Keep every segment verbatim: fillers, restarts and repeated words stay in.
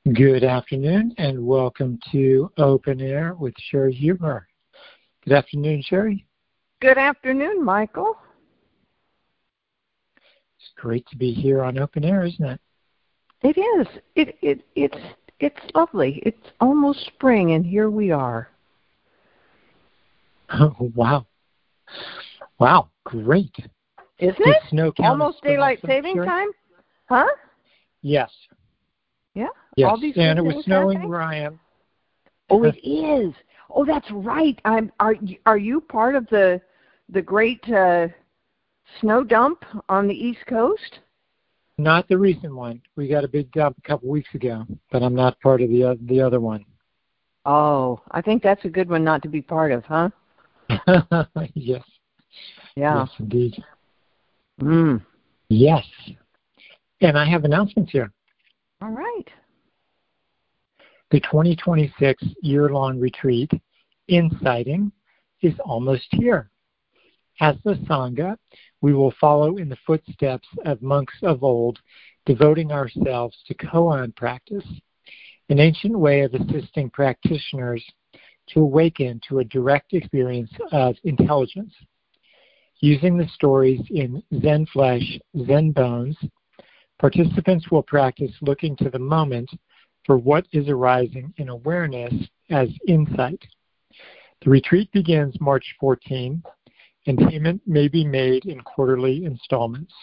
Good afternoon and welcome to Open Air with Sherry Huber. Good afternoon, Sherry. Good afternoon, Michael. It's great to be here on Open Air, isn't it? It is. It it it's it's lovely. It's almost spring, and here we are. Oh, wow. Wow, great. Isn't Did it? snow count Almost as spring daylight also, saving Sherry? time? Huh? Yes. Yeah. Yes, All these and good it was things snowing happening? where I am. Oh, it is. Oh, that's right. I'm. Are you- are you part of the the great uh, snow dump on the East Coast? Not the recent one. We got a big dump a couple weeks ago, but I'm not part of the, uh, the other one. Oh, I think that's a good one not to be part of, huh? Yes. Yeah. Yes, indeed. Mm. Yes. And I have announcements here. All right. The twenty twenty-six year-long retreat, Insighting, is almost here. As the Sangha, we will follow in the footsteps of monks of old, devoting ourselves to koan practice, an ancient way of assisting practitioners to awaken to a direct experience of intelligence. Using the stories in Zen Flesh, Zen Bones, participants will practice looking to the moment for what is arising in awareness as insight. The retreat begins March fourteenth, and payment may be made in quarterly installments.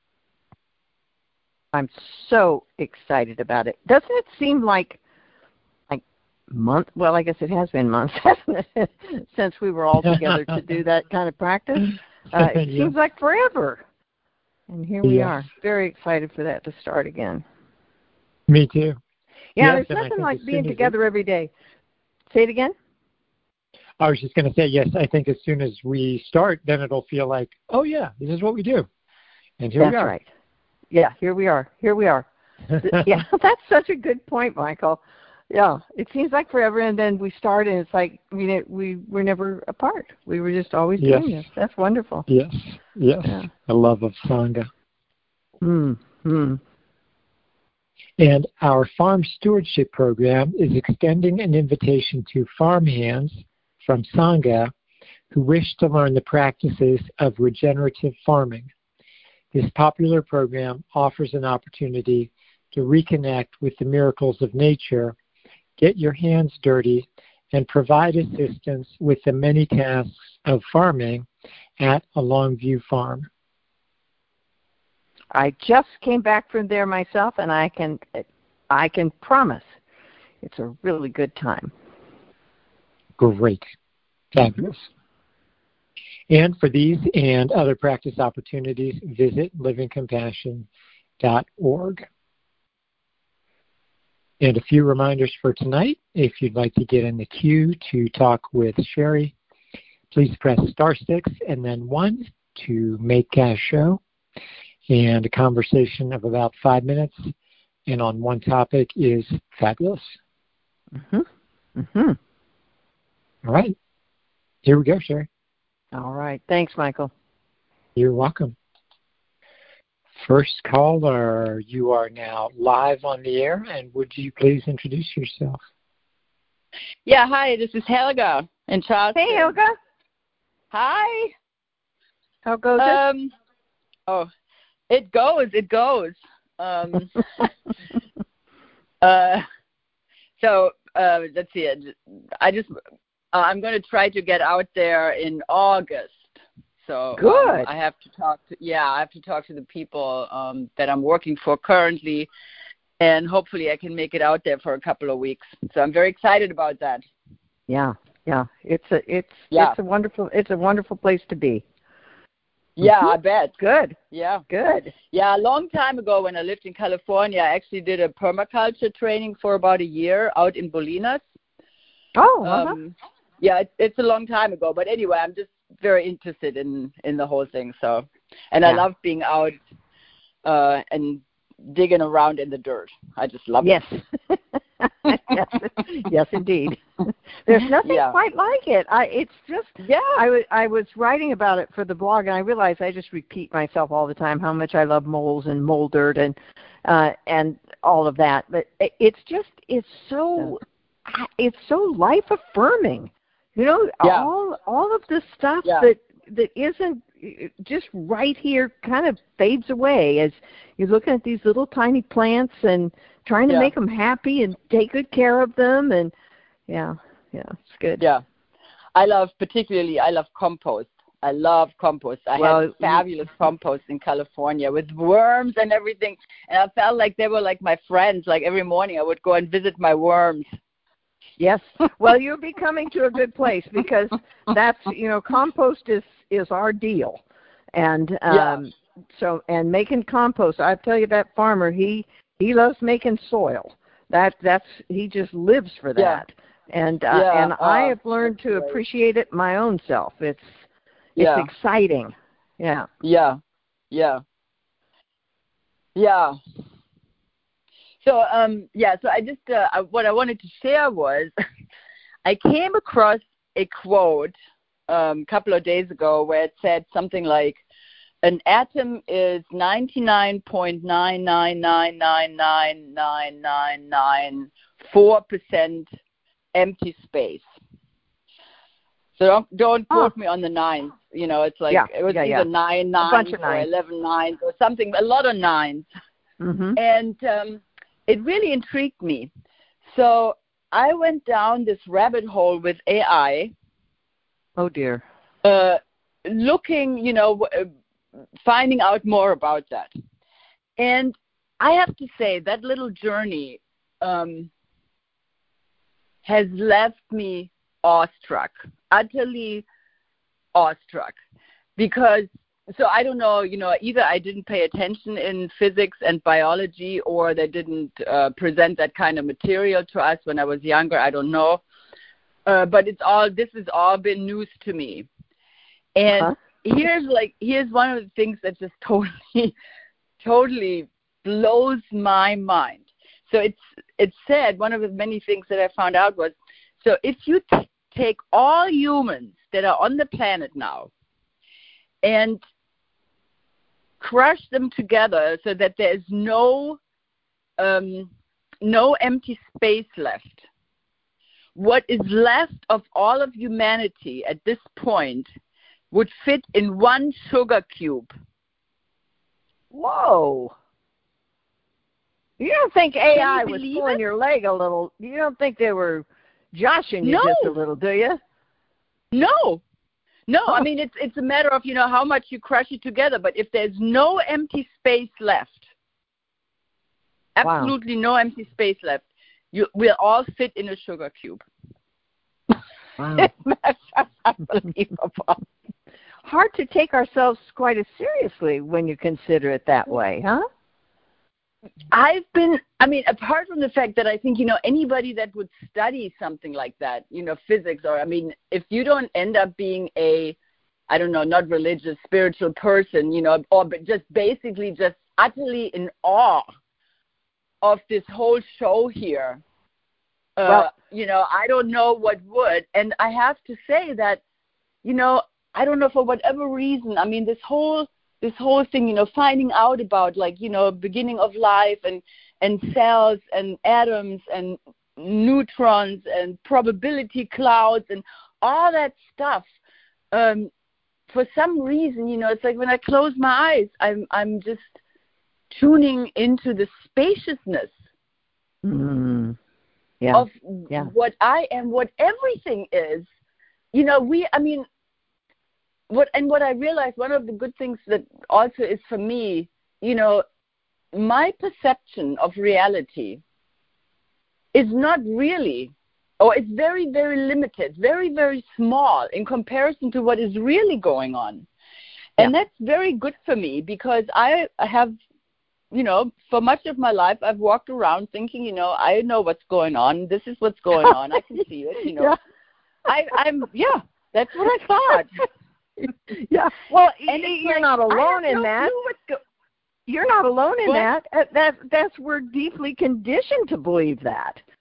I'm so excited about it. Doesn't it seem like like month? Well, I guess it has been months, hasn't it, since we were all together to do that kind of practice. Uh, it Yeah. seems like forever. And here we Yes. are, very excited for that to start again. Me too. Yeah, Yes, and I there's nothing think like as being soon as together every day. Say it again? I was just going to say, yes, I think as soon as we start, then it'll feel like, oh, yeah, this is what we do. And here That's we are. right. Yeah, here we are. Here we are. Yeah, that's such a good point, Michael. Yeah, it seems like forever, and then we start, and it's like we we were never apart. We were just always Yes. doing this. That's wonderful. Yes, yes, Yeah. the love of Sangha. Hmm. Hmm. And our farm stewardship program is extending an invitation to farmhands from Sangha who wish to learn the practices of regenerative farming. This popular program offers an opportunity to reconnect with the miracles of nature, get your hands dirty, and provide assistance with the many tasks of farming at a Longview farm. I just came back from there myself, and I can I can promise it's a really good time. Great. Fabulous. And for these and other practice opportunities, visit living compassion dot org. And a few reminders for tonight. If you'd like to get in the queue to talk with Sherry, please press star six and then one to make a show. And a conversation of about five minutes and on one topic is fabulous. Mm-hmm. Mm-hmm. All right. Here we go, Sherry. All right. Thanks, Michael. You're welcome. First caller, you are now live on the air, and would you please introduce yourself? Yeah, hi, this is Helga in Charleston. Hey, Helga. Hi. How goes um, Oh, it goes, it goes. Um, uh, so, uh, let's see, I just, uh, I'm going to try to get out there in August. So Good. Um, I have to talk to, yeah, I have to talk to the people um, that I'm working for currently, and hopefully I can make it out there for a couple of weeks. So I'm very excited about that. Yeah, yeah. It's a it's Yeah. it's a wonderful it's a wonderful place to be. Yeah, Mhm. I bet. Good. Yeah. Good. Yeah, a long time ago when I lived in California, I actually did a permaculture training for about a year out in Bolinas. Oh, uh-huh. Um, yeah, it, it's a long time ago. But anyway, I'm just very interested in, in the whole thing. So, and I Yeah. love being out uh, and digging around in the dirt. I just love Yes. it. yes. Yes, indeed. There's nothing Yeah. quite like it. I it's just Yeah. I was I was writing about it for the blog, and I realized I just repeat myself all the time how much I love moles and mole dirt, and uh, and all of that. But it's just, it's so, yeah. it's so life affirming. You know, yeah. all all of the stuff yeah. that that isn't just right here kind of fades away as you're looking at these little tiny plants and trying to yeah. make them happy and take good care of them. And yeah, yeah, it's good. Yeah. I love, particularly, I love compost. I love compost. I well, had fabulous compost in California with worms and everything. And I felt like they were like my friends. Like every morning I would go and visit my worms. Yes. Well, you'll be coming to a good place because that's, you know, compost is, is our deal. And um, yeah. so, and making compost, I tell you, that farmer, he, he loves making soil. That, that's, he just lives for that. Yeah. And, uh, yeah. and uh, I have learned to great. appreciate it my own self. It's, it's yeah. exciting. Yeah. Yeah. Yeah. Yeah. So, um, yeah, so I just, uh, I, what I wanted to share was I came across a quote um, a couple of days ago where it said something like, an atom is ninety-nine point nine nine nine nine nine nine nine nine four percent empty space. So don't, don't quote oh. me on the nines. You know, it's like, yeah. it was yeah, either yeah. nine nines or nines. eleven nines or something, a lot of nines. Mm-hmm. And um, it really intrigued me. So I went down this rabbit hole with A I. Oh, dear. Uh, looking, you know, uh, finding out more about that. And I have to say that little journey um, has left me awestruck, utterly awestruck. Because, so I don't know, you know, either I didn't pay attention in physics and biology or they didn't uh, present that kind of material to us when I was younger, I don't know. Uh, but it's all, this has all been news to me. And uh-huh. here's like, here's one of the things that just totally, totally blows my mind. So it's, it's said, one of the many things that I found out was, so if you t- take all humans that are on the planet now and crush them together so that there is no, um, no empty space left, what is left of all of humanity at this point would fit in one sugar cube. Whoa. You don't think A I was pulling it? Your leg a little? You don't think they were joshing you no. just a little, do you? No. No, huh. I mean, it's it's a matter of, you know, how much you crush it together. But if there's no empty space left, absolutely wow. no empty space left, you will all fit in a sugar cube. Wow. That's unbelievable. Hard to take ourselves quite as seriously when you consider it that way, huh? I've been, I mean, apart from the fact that I think, you know, anybody that would study something like that, you know, physics, or, I mean, if you don't end up being a, I don't know, not religious, spiritual person, you know, or but just basically just utterly in awe of this whole show here, uh, well, you know, I don't know what would. And I have to say that, you know, I don't know, for whatever reason, I mean, this whole this whole thing, you know, finding out about, like, you know, beginning of life and, and cells and atoms and neutrons and probability clouds and all that stuff, um, for some reason, you know, it's like when I close my eyes, I'm I'm just tuning into the spaciousness mm. yeah. of yeah. what I am, what everything is. You know, we, I mean, What and what I realized, one of the good things that also is for me, you know, my perception of reality is not really, or it's very, very limited, very, very small in comparison to what is really going on. And yeah. that's very good for me because I have, you know, for much of my life, I've walked around thinking, you know, I know what's going on. This is what's going on. I can see it, you know. yeah. I, I'm, yeah, that's what I thought. Yeah, well, and you're like, not alone in no that. Go- you're not alone in what? that. That that's we're deeply conditioned to believe that.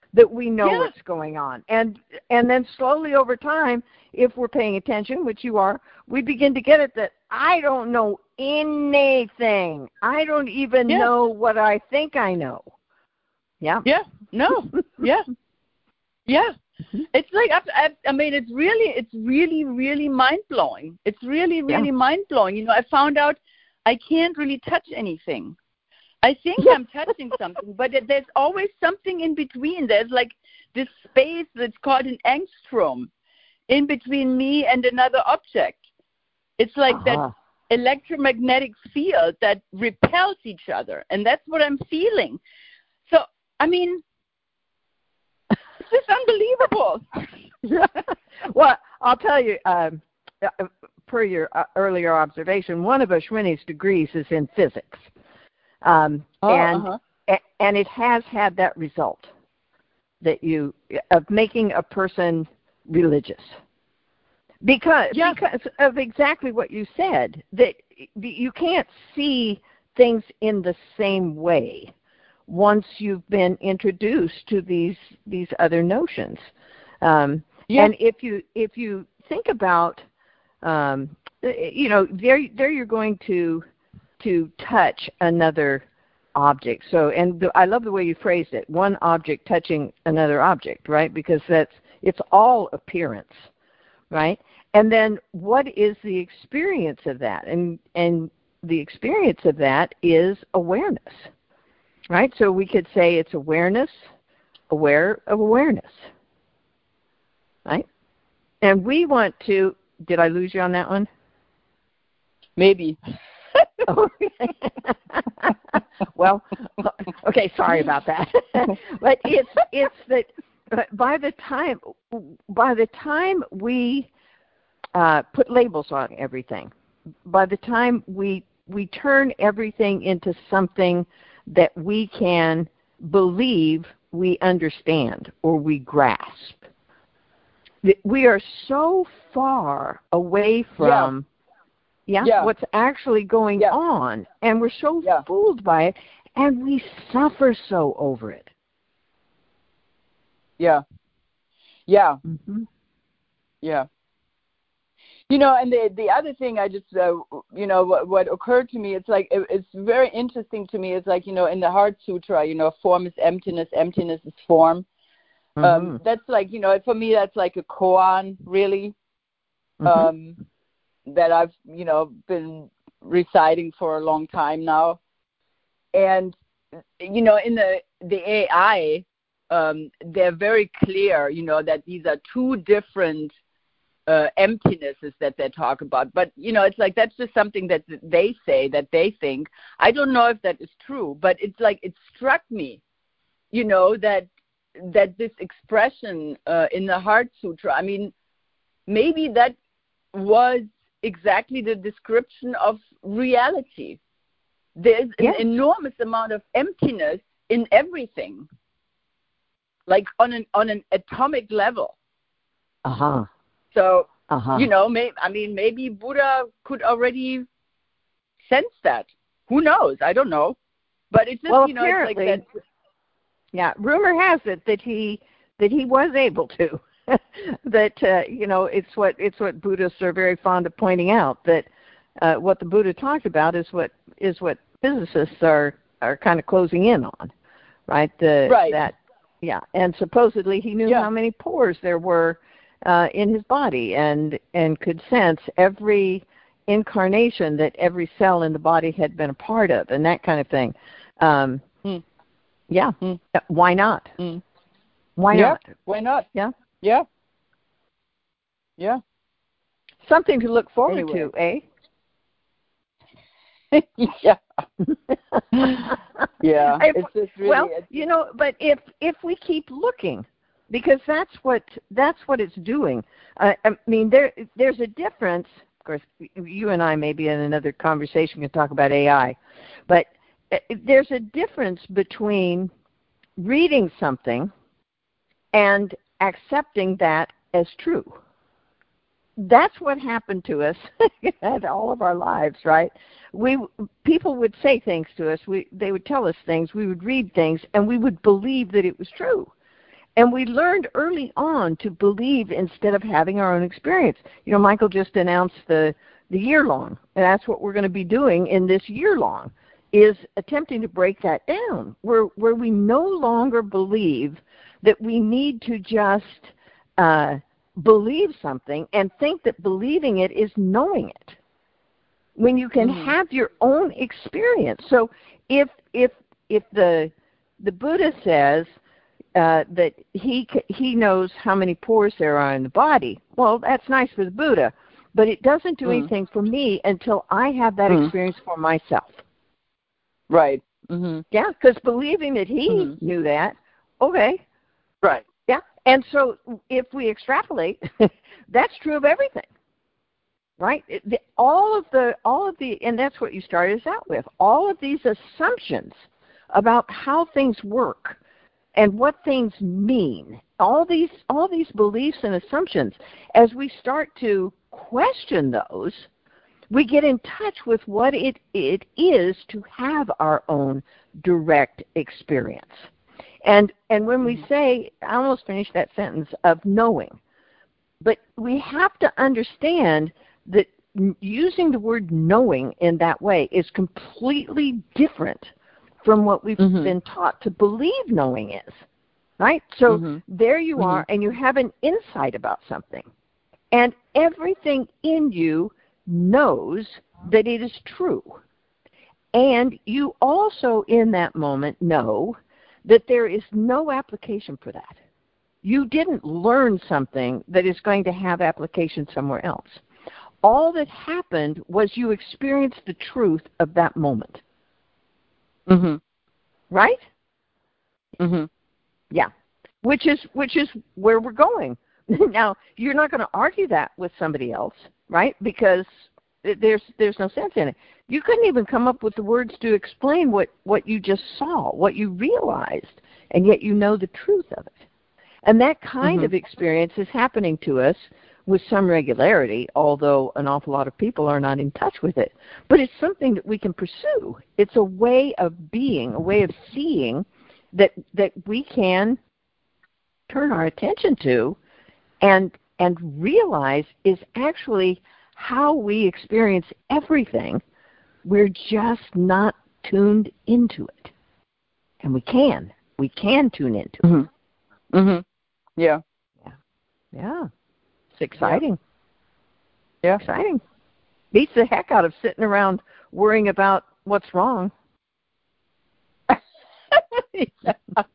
that we know yeah. what's going on. And and then slowly over time, if we're paying attention, which you are, we begin to get it that I don't know anything. I don't even yeah. know what I think I know. Yeah. Yeah. No. Yeah. Yeah. It's like I, I, I mean, it's really, it's really, really mind blowing. It's really, really Yeah. mind blowing. You know, I found out I can't really touch anything. I think Yeah. I'm touching something, but there's always something in between. There's like this space that's called an angstrom in between me and another object. It's like Uh-huh. that electromagnetic field that repels each other, and that's what I'm feeling. So, I mean, it's just unbelievable. Well, I'll tell you, um, uh, per your uh, earlier observation, one of Ashwini's degrees is in physics. Um, Oh, and uh-huh. and it has had that result that you of making a person religious because Yeah. because of exactly what you said, that you can't see things in the same way once you've been introduced to these these other notions. Um, Yeah. And if you if you think about, um, you know, there there you're going to to touch another object. So, and the, I love the way you phrased it, one object touching another object, right? Because that's, it's all appearance, right? And then what is the experience of that? And, and the experience of that is awareness, right? So we could say it's awareness, aware of awareness, right? And we want to, did I lose you on that one? Maybe. Well, okay, sorry about that. But it's it's that by the time by the time we uh, put labels on everything, by the time we we turn everything into something that we can believe we understand or we grasp, we are so far away from. Yeah, Yeah. what's actually going Yeah. on, and we're so Yeah. fooled by it, and we suffer so over it. Yeah. Yeah. Mm-hmm. Yeah. You know, and the the other thing I just, uh, you know, what, what occurred to me, it's like, it, it's very interesting to me. It's like, you know, in the Heart Sutra, you know, form is emptiness, emptiness is form. Mm-hmm. Um, that's like, you know, for me, that's like a koan, really, Mm-hmm. um, that I've, you know, been reciting for a long time now. And, you know, in the, the A I, um, they're very clear, you know, that these are two different uh, emptinesses that they talk about. But, you know, it's like that's just something that they say, that they think. I don't know if that is true, but it's like it struck me, you know, that that this expression uh, in the Heart Sutra, I mean, maybe that was exactly the description of reality. There's an Yes. enormous amount of emptiness in everything, like on an on an atomic level. Uh-huh. So, Uh-huh. you know, may, I mean, maybe Buddha could already sense that. Who knows? I don't know. But it's just, Well, you know, it's like apparently, that. yeah, rumor has it that he that he was able to. That uh, you know, it's what it's what Buddhists are very fond of pointing out, that uh, what the Buddha talked about is what is what physicists are are kind of closing in on, right? The, Right. That, yeah, and supposedly he knew Yeah. how many pores there were uh, in his body, and and could sense every incarnation that every cell in the body had been a part of, and that kind of thing. Um, Mm. yeah, Mm. why not? Mm. Why Yeah. not? Why not? Yeah. Yeah. Yeah. Something to look forward Anyway. to, eh? Yeah. Yeah. If- It's just really. well, it's, you know, but if if we keep looking, because that's what that's what it's doing. Uh, I mean, there there's a difference. Of course, you and I maybe in another conversation can talk about A I, but uh, there's a difference between reading something and accepting that as true. That's what happened to us at all of our lives, right? We people would say things to us. We they would tell us things. We would read things, and we would believe that it was true. And we learned early on to believe instead of having our own experience. You know, Michael just announced the, the year-long, and that's what we're going to be doing in this year-long, is attempting to break that down, where, where we no longer believe that we need to just uh, believe something and think that believing it is knowing it, when you can mm-hmm. have your own experience. So if if if the the Buddha says uh, that he he knows how many pores there are in the body, well, that's nice for the Buddha, but it doesn't do mm-hmm. anything for me until I have that mm-hmm. experience for myself. Right. Mm-hmm. Yeah, because believing that he mm-hmm. knew that, okay. Right. Yeah, and so if we extrapolate, that's true of everything. Right? It, the, all of the, all of the, and that's what you started us out with. All of these assumptions about how things work and what things mean. All these, all these beliefs and assumptions. As we start to question those, we get in touch with what it it is to have our own direct experience. And and when we say, I almost finished that sentence of knowing, but we have to understand that using the word knowing in that way is completely different from what we've mm-hmm. been taught to believe knowing is, right? So mm-hmm. there you mm-hmm. are, and you have an insight about something. And everything in you knows that it is true. And you also, in that moment, know that there is no application for that. You didn't learn something that is going to have application somewhere else. All that happened was you experienced the truth of that moment. Mm-hmm. Right? Mm-hmm. Yeah. Which is which is where we're going. Now, you're not going to argue that with somebody else, right? Because there's there's no sense in it. You couldn't even come up with the words to explain what, what you just saw, what you realized, and yet you know the truth of it. And that kind mm-hmm. of experience is happening to us with some regularity, although an awful lot of people are not in touch with it. But it's something that we can pursue. It's a way of being, a way of seeing that that we can turn our attention to and and realize is actually how we experience everything. We're just not tuned into it. And we can. We can tune into it. Mm-hmm. Mm-hmm. Yeah. Yeah. Yeah. It's exciting. Yeah. Exciting. Beats the heck out of sitting around worrying about what's wrong. yeah.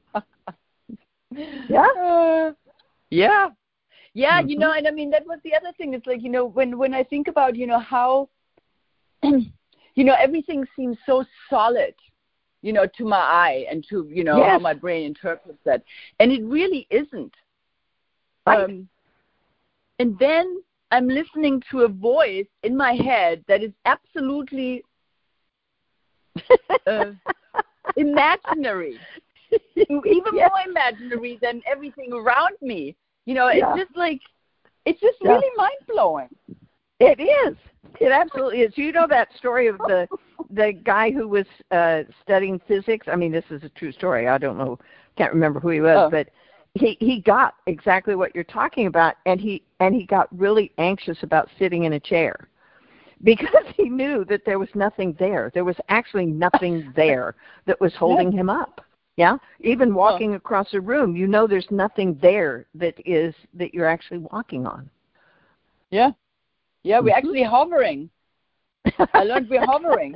Yeah. Uh, yeah. Yeah, mm-hmm. you know, and I mean, that was the other thing. It's like, you know, when, when I think about, you know, how, you know, everything seems so solid, you know, to my eye and to, you know, yes. how my brain interprets that. And it really isn't. Right. Um, and then I'm listening to a voice in my head that is absolutely uh, imaginary, even yes. more imaginary than everything around me. You know, yeah. it's just like, it's just yeah. really mind-blowing. It is. It absolutely is. You know that story of the the guy who was uh, studying physics? I mean, this is a true story. I don't know, can't remember who he was, oh. but he, he got exactly what you're talking about, and he and he got really anxious about sitting in a chair because he knew that there was nothing there. There was actually nothing there that was holding yeah. him up. Yeah, even walking oh. across a room, you know there's nothing there that is that you're actually walking on. Yeah. Yeah, we're actually hovering. I learned we're hovering.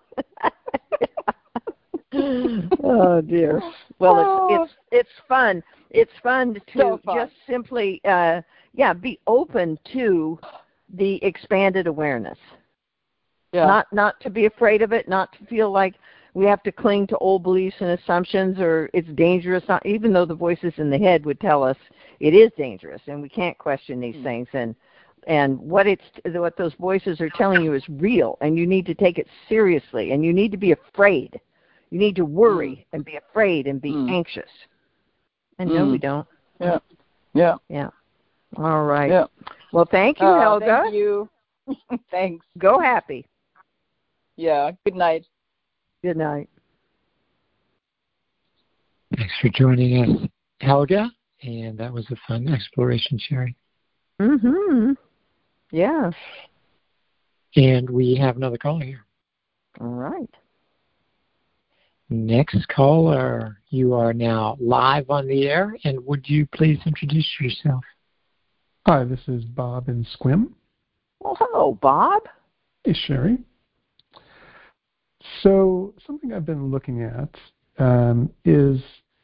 Oh dear. Well, oh. it's it's it's fun. It's fun to so fun. just simply, uh, yeah, be open to the expanded awareness. Yeah. Not not to be afraid of it. Not to feel like we have to cling to old beliefs and assumptions, or it's dangerous. Not, even though the voices in the head would tell us it is dangerous, and we can't question these mm. things. And And what it's what those voices are telling you is real, and you need to take it seriously, and you need to be afraid. You need to worry mm. and be afraid and be mm. anxious. And mm. no, we don't. Yeah. Yeah. Yeah. All right. Yeah. Well, thank you, uh, Helga. Thank you. Thanks. Go happy. Yeah. Good night. Good night. Thanks for joining us, Helga. And that was a fun exploration, Sherry. Mm-hmm. Yeah. And we have another caller here. All right. Next caller, you are now live on the air, and would you please introduce yourself? Hi, this is Bob in Squim. Well, hello, Bob. Hey, Sherry. So something I've been looking at um, is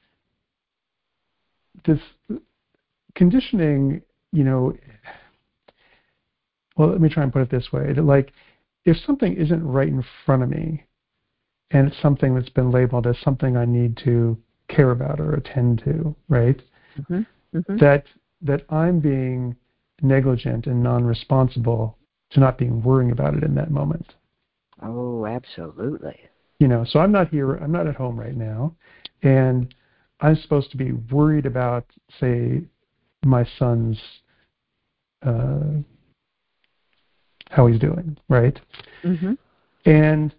this conditioning, you know, well, let me try and put it this way. That, like, if something isn't right in front of me, and it's something that's been labeled as something I need to care about or attend to, right? Mm-hmm. Mm-hmm. That that I'm being negligent and non-responsible to not being worrying about it in that moment. Oh, absolutely. You know, so I'm not here, I'm not at home right now, and I'm supposed to be worried about, say, my son's, uh, how he's doing, right? Mm-hmm. And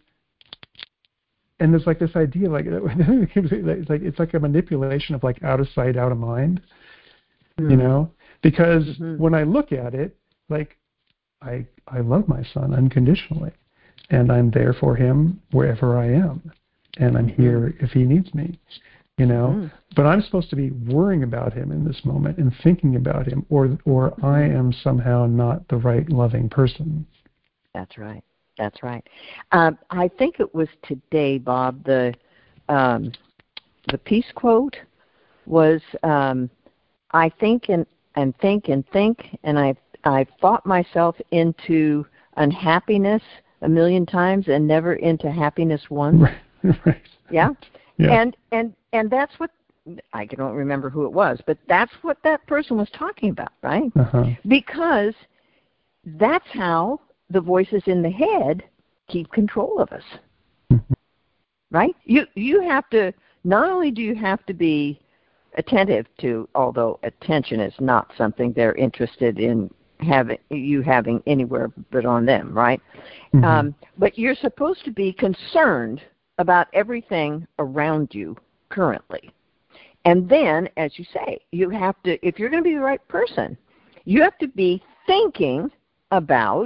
and there's like this idea, like it's like it's like a manipulation of like out of sight, out of mind, Mm-hmm. you know? Because Mm-hmm. when I look at it, like I I love my son unconditionally, and I'm there for him wherever I am, and I'm Mm-hmm. here if he needs me, you know. Mm-hmm. But I'm supposed to be worrying about him in this moment and thinking about him, or or Mm-hmm. I am somehow not the right loving person. That's right. That's right. Um, I think it was today, Bob. The um, the peace quote was, um, "I think and and think and think, and I I fought myself into unhappiness a million times and never into happiness once." Right. Right. Yeah. Yeah. And and and that's what I don't remember who it was, but that's what that person was talking about, right? Uh-huh. Because that's how the voices in the head keep control of us, Mhm. right? You you have to, not only do you have to be attentive to, although attention is not something they're interested in having you having anywhere but on them, right? Mhm. Um, but you're supposed to be concerned about everything around you currently. And then, as you say, you have to, if you're going to be the right person, you have to be thinking about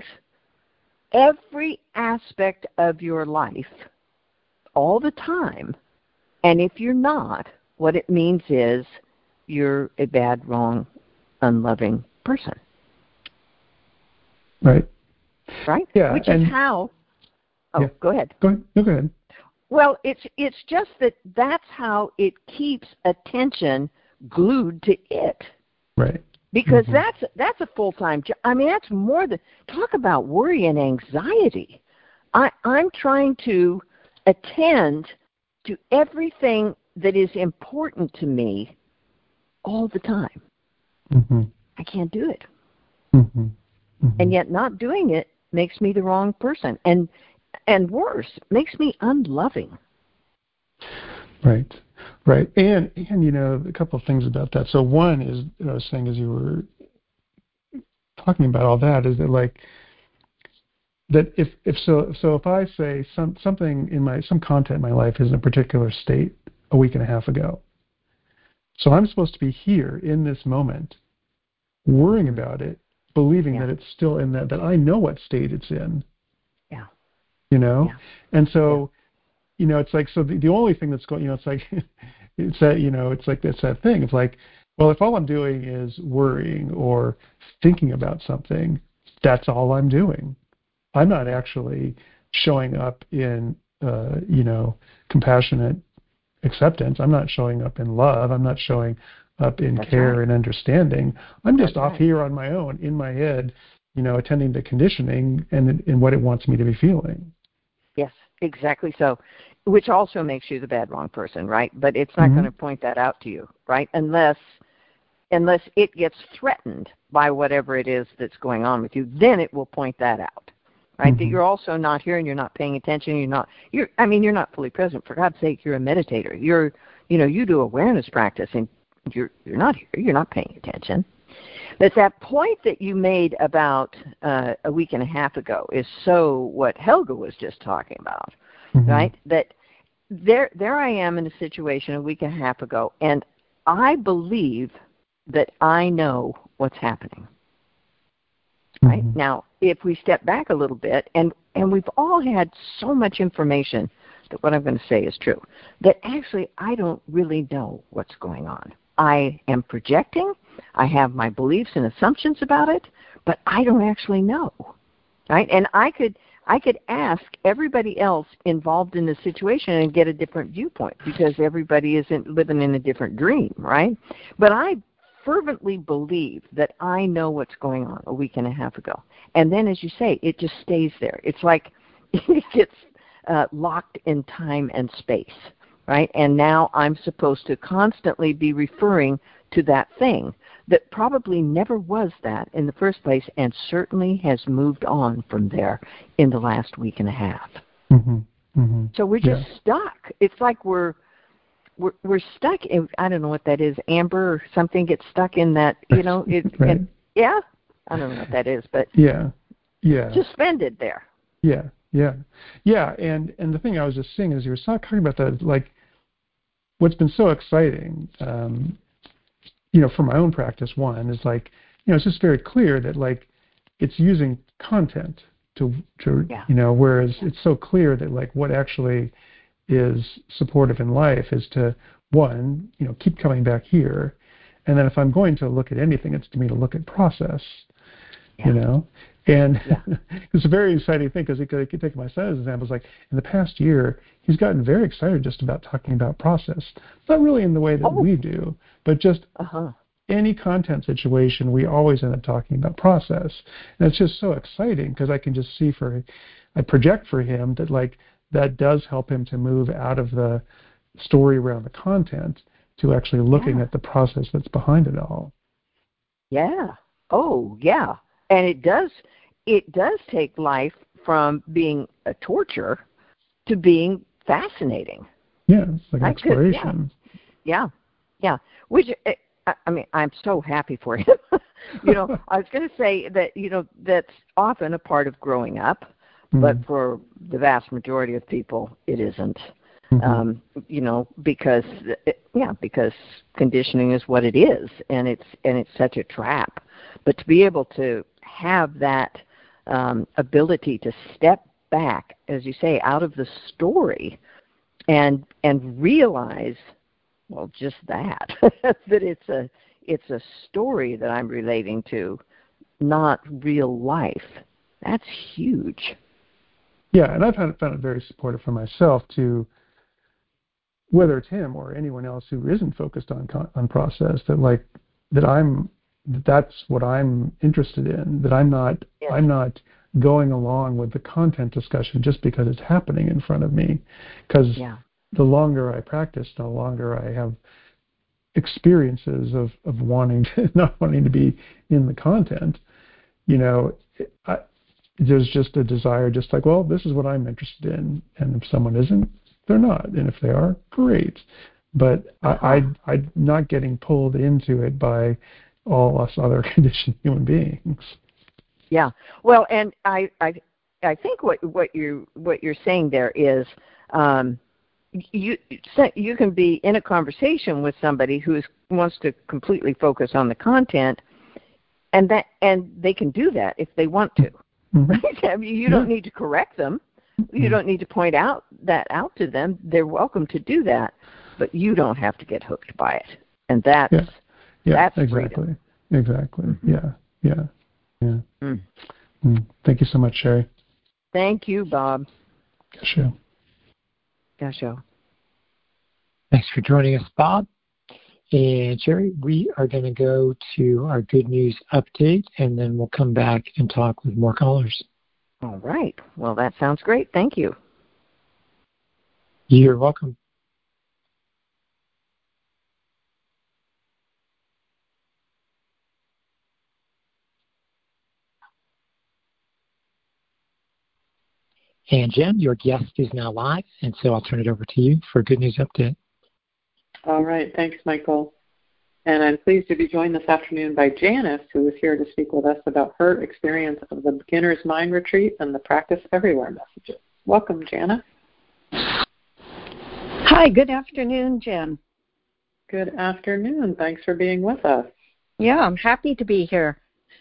every aspect of your life all the time. And if you're not, what it means is you're a bad, wrong, unloving person. Right. Right? Yeah, Which and- is how, oh, Yeah. go ahead. Go ahead. No, go ahead. Well, it's it's just that that's how it keeps attention glued to it. Right. Because Mhm. that's that's a full-time job. I mean, that's more than, talk about worry and anxiety. I, I'm trying to attend to everything that is important to me all the time. Mhm. I can't do it. Mhm. Mhm. And yet not doing it makes me the wrong person. And and worse, makes me unloving. Right, right, and and you know a couple of things about that. So one is, I was saying as you were talking about all that, is that like that if if so so if I say some something in my some content in my life is in a particular state a week and a half ago, so I'm supposed to be here in this moment, worrying about it, believing Yeah. that it's still in that that I know what state it's in. Yeah. You know, Yeah. and so. You know, it's like, so the, the only thing that's going, you know, it's like, it's that, you know, it's like, it's that thing. It's like, well, if all I'm doing is worrying or thinking about something, that's all I'm doing. I'm not actually showing up in, uh, you know, compassionate acceptance. I'm not showing up in love. I'm not showing up in That's care right. and understanding. I'm just That's off right. here on my own, in my head, you know, attending to conditioning and, and what it wants me to be feeling. Yes, exactly so, which also makes you the bad, wrong person, right? But it's not Mhm. going to point that out to you, right? Unless unless it gets threatened by whatever it is that's going on with you, then it will point that out, right? Mhm. That you're also not here and you're not paying attention. You're not. You're. I mean, you're not fully present. For God's sake, you're a meditator. You're. You know, you do awareness practice and you're you're not here. You're not paying attention. But that point that you made about uh, a week and a half ago is so what Helga was just talking about, Mhm. right? That there, there I am in a situation a week and a half ago, and I believe that I know what's happening. Right? Mm-hmm. Now, if we step back a little bit, and, and we've all had so much information that what I'm going to say is true, that actually I don't really know what's going on. I am projecting, I have my beliefs and assumptions about it, but I don't actually know. Right? And I could I could ask everybody else involved in the situation and get a different viewpoint because everybody isn't living in a different dream, right? But I fervently believe that I know what's going on a week and a half ago. And then, as you say, it just stays there. It's like it gets uh, locked in time and space, right? And now I'm supposed to constantly be referring to that thing that probably never was that in the first place and certainly has moved on from there in the last week and a half. Mm-hmm. Mm-hmm. So we're just yeah. stuck. It's like we're We're, we're stuck in, I don't know what that is, amber or something gets stuck in that, you know, it, right. it, yeah, I don't know what that is, but yeah, yeah, suspended there. Yeah, yeah, yeah, and and the thing I was just saying is you were talking about that, like, what's been so exciting, um, you know, for my own practice, one is like, you know, it's just very clear that like it's using content to to Yeah. you know, whereas it's so clear that like what actually is supportive in life is to, one, you know, keep coming back here. And then if I'm going to look at anything, it's to me to look at process, Yeah. you know. And Yeah. it's a very exciting thing because I could take my son as an example. It's like in the past year, he's gotten very excited just about talking about process. Not really in the way that Oh. we do, but just Uh-huh. any content situation, we always end up talking about process. And it's just so exciting because I can just see for, I project for him that like, that does help him to move out of the story around the content to actually looking Yeah. at the process that's behind it all. Yeah. Oh, yeah. And it does, it does take life from being a torture to being fascinating. Yeah, it's like an Right? 'Cause, exploration. Yeah. Yeah. Which, I, I mean, I'm so happy for him. you know, I was going to say that, you know, that's often a part of growing up. But Mm-hmm. for the vast majority of people, it isn't. Mm-hmm. Um, you know, because yeah, because conditioning is what it is, and it's and it's such a trap. But to be able to have that um, ability to step back, as you say, out of the story, and and realize, well, just that that it's a it's a story that I'm relating to, not real life. That's huge. Yeah, and I've found, found it very supportive for myself to, whether it's him or anyone else who isn't focused on on process, that like that I'm that that's what I'm interested in. That I'm not Yes. I'm not going along with the content discussion just because it's happening in front of me. Because Yeah. the longer I practice, the longer I have experiences of of wanting to not wanting to be in the content. You know, I, there's just a desire, just like, well, this is what I'm interested in, and if someone isn't, they're not, and if they are, great. But Uh-huh. I, I, I'm not getting pulled into it by all us other conditioned human beings. Yeah. Well, and I, I, I think what what you what you're saying there is, um, you you can be in a conversation with somebody who wants to completely focus on the content, and that and they can do that if they want to. Mm-hmm. Right? I mean, you don't Yeah. need to correct them. You Mm-hmm. don't need to point out that out to them. They're welcome to do that, but you don't have to get hooked by it. And that's Yeah. Yeah. that's Exactly. freedom. Exactly. Mm-hmm. Yeah. Yeah. Yeah. Mm. Mm. Thank you so much, Sherry. Thank you, Bob. Sure. Gasho. Thanks for joining us, Bob. And Sherry, we are going to go to our good news update, and then we'll come back and talk with more callers. All right. Well, that sounds great. Thank you. You're welcome. And Jen, your guest is now live, and so I'll turn it over to you for a good news update. All right. Thanks, Michael. And I'm pleased to be joined this afternoon by Janice, who is here to speak with us about her experience of the Beginner's Mind Retreat and the Practice Everywhere messages. Welcome, Janice. Hi, good afternoon, Jen. Good afternoon. Thanks for being with us. Yeah, I'm happy to be here.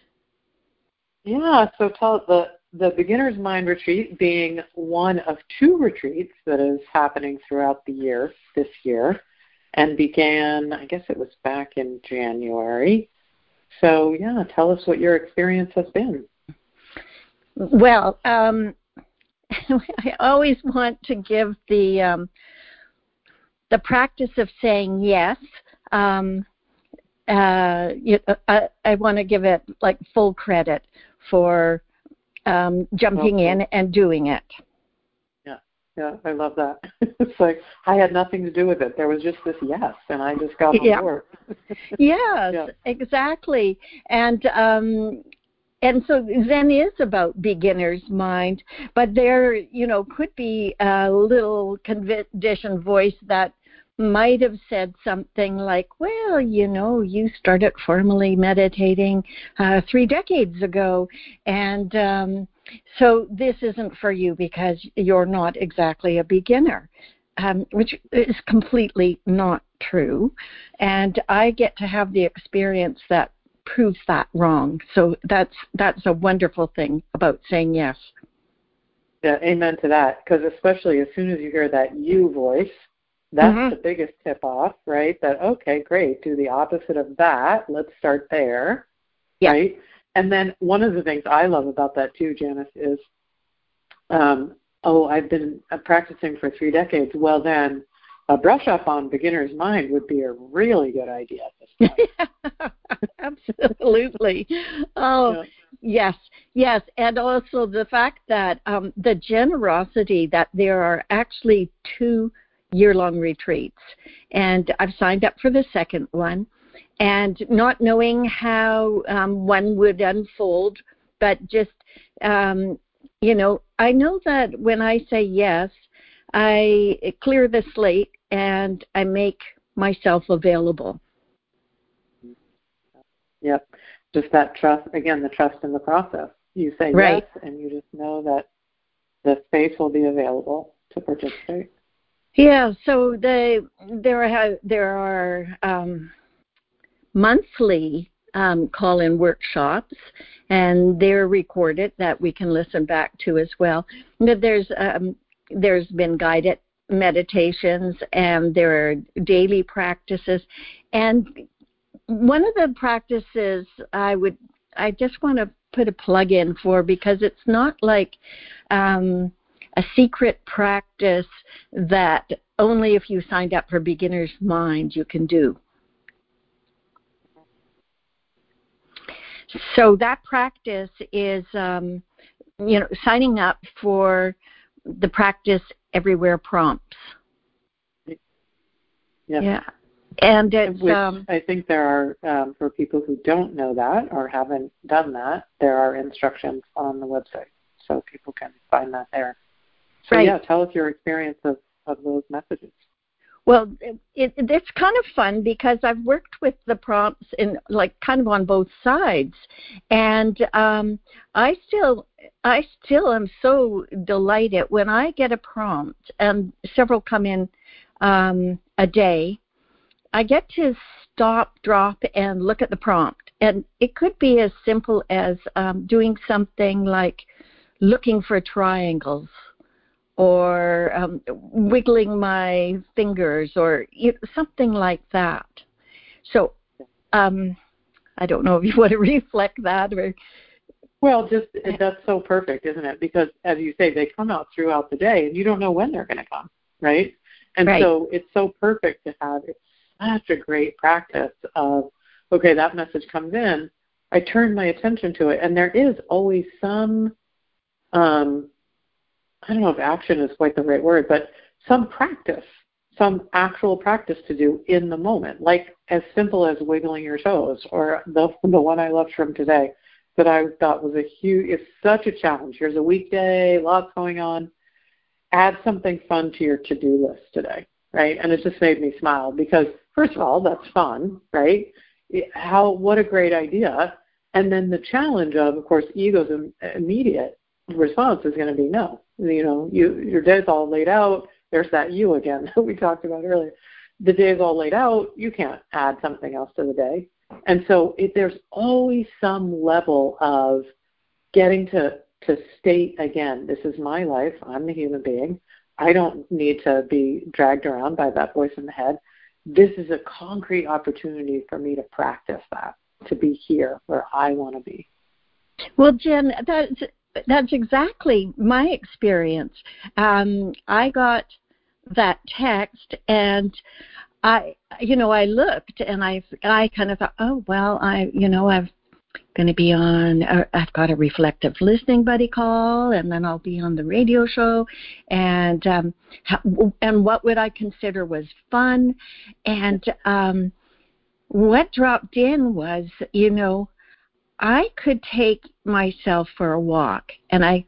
Yeah, so tell the the Beginner's Mind Retreat being one of two retreats that is happening throughout the year this year, and began, I guess it was back in January. So yeah, tell us what your experience has been. Well, um, I always want to give the um, the practice of saying yes. Um, uh, you, I, I want to give it like full credit for um, jumping okay. in and doing it. Yeah, yeah, I love that. It's like I had nothing to do with it. There was just this yes, and I just got on yeah. board. yes, yeah. exactly. And um, and so Zen is about beginner's mind, but there, you know, could be a little conditioned voice that might have said something like, well, you know, you started formally meditating uh, three decades ago, and um, so this isn't for you because you're not exactly a beginner, um, which is completely not true. And I get to have the experience that proves that wrong. So that's that's a wonderful thing about saying yes. Yeah, amen to that. Because especially as soon as you hear that you voice, that's mm-hmm. the biggest tip off, right? That, okay, great, do the opposite of that. Let's start there, yeah. right? And then one of the things I love about that too, Janice, is, um, oh, I've been practicing for three decades. Well, then a brush up on beginner's mind would be a really good idea at this point. Absolutely. Oh, yeah. yes, yes. And also the fact that um, the generosity that there are actually two year-long retreats. And I've signed up for the second one. And not knowing how um, one would unfold, but just, um, you know, I know that when I say yes, I clear the slate and I make myself available. Yep. Just that trust, again, the trust in the process. You say right. yes, and you just know that the space will be available to participate. Yeah, so the, there are, there are um, monthly um, call-in workshops, and they're recorded that we can listen back to as well. But there's um, there's been guided meditations, and there are daily practices. And one of the practices I would, I just want to put a plug in for, because it's not like um, a secret practice that only if you signed up for Beginner's Mind you can do. So that practice is, um, you know, signing up for the Practice Everywhere prompts. Yep. Yeah. And it's, Which um, I think there are, um, for people who don't know that or haven't done that, there are instructions on the website, so people can find that there. So right. yeah, tell us your experience of, of those messages. Well, it, it, it's kind of fun because I've worked with the prompts in like kind of on both sides, and um, I still, I still am so delighted when I get a prompt, and several come in um, a day. I get to stop, drop, and look at the prompt. And it could be as simple as um, doing something like looking for triangles, or um, wiggling my fingers, or you know, something like that. So um, I don't know if you want to reflect that. or. Well, just that's so perfect, isn't it? Because, as you say, they come out throughout the day, and you don't know when they're going to come, right? And right. so it's so perfect to have it. Such a great practice of, okay, that message comes in, I turn my attention to it, and there is always some, um, I don't know if action is quite the right word, but some practice, some actual practice to do in the moment, like as simple as wiggling your toes, or the the one I loved from today that I thought was a huge, it's such a challenge. Here's a weekday, lots going on. Add something fun to your to-do list today, right? And it just made me smile because, first of all, that's fun, right? How, what a great idea. And then the challenge of, of course, ego's immediate response is going to be no. You know, you, your day's all laid out. There's that you again that we talked about earlier. the day is all laid out, you can't add something else to the day. And so it, there's always some level of getting to, to state, again, this is my life. I'm the human being. I don't need to be dragged around by that voice in the head. This is a concrete opportunity for me to practice that, to be here where I want to be. Well, Jen, that's, that's exactly my experience. Um, I got that text, and I, you know, I looked, and I, I kind of thought, oh, well, I, you know, I've going to be on, uh, I've got a reflective listening buddy call, and then I'll be on the radio show, and um, how, and what would I consider was fun, and um, what dropped in was, you know, I could take myself for a walk, and I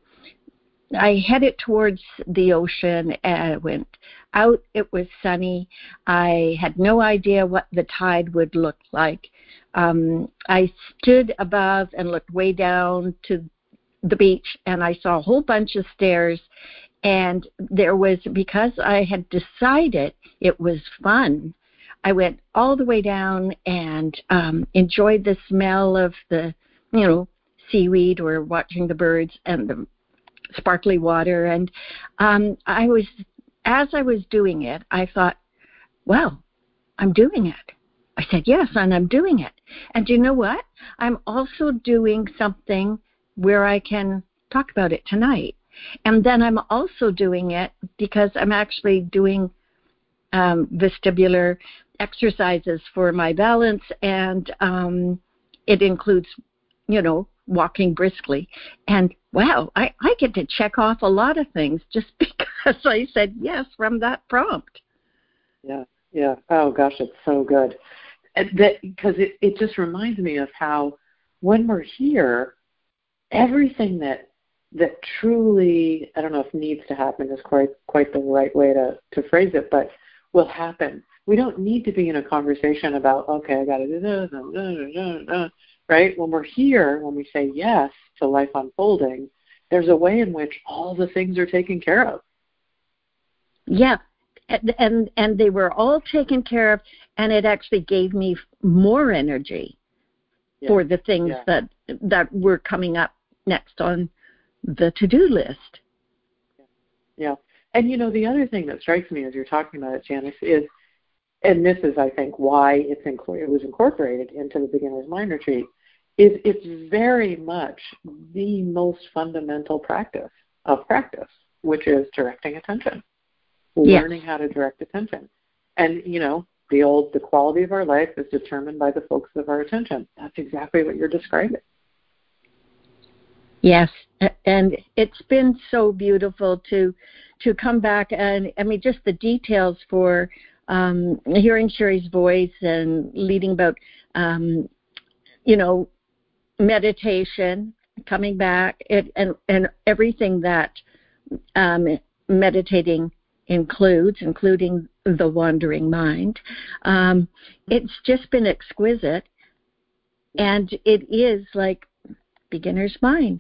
I headed towards the ocean and went out. It was sunny. I had no idea what the tide would look like. Um, I stood above and looked way down to the beach, and I saw a whole bunch of stairs. And there was, because I had decided it was fun, I went all the way down and um, enjoyed the smell of the, you know, seaweed, or watching the birds and the sparkly water. And um, I was, as I was doing it, I thought, well, I'm doing it. I said, yes, and I'm doing it. And you know what? I'm also doing something where I can talk about it tonight. And then I'm also doing it because I'm actually doing um, vestibular exercises for my balance, and um, it includes, you know, walking briskly. And wow, I, I get to check off a lot of things just because I said yes from that prompt. Yeah, yeah. Oh gosh, it's so good. And that, because it, it just reminds me of how when we're here, everything that that truly, I don't know if needs to happen is quite quite the right way to, to phrase it, but will happen. We don't need to be in a conversation about, okay, I got to do this, da, da, da, da, right? When we're here, when we say yes to life unfolding, there's a way in which all the things are taken care of. Yeah, and and, and they were all taken care of, and it actually gave me more energy yeah. for the things yeah. that that were coming up next on the to-do list. Yeah, and you know, the other thing that strikes me as you're talking about it, Janice, is, and this is, I think, why it's inc- it was incorporated into the Beginner's Mind Retreat, is it's very much the most fundamental practice of practice, which is directing attention, yes. learning how to direct attention. And, you know, the old, the quality of our life is determined by the focus of our attention. That's exactly what you're describing. Yes, and it's been so beautiful to to come back, and I mean, just the details for um, hearing Sherry's voice and leading about, um, you know, meditation, coming back, it, and and everything that um, meditating includes, including the wandering mind. Um, it's just been exquisite, and it is like Beginner's Mind.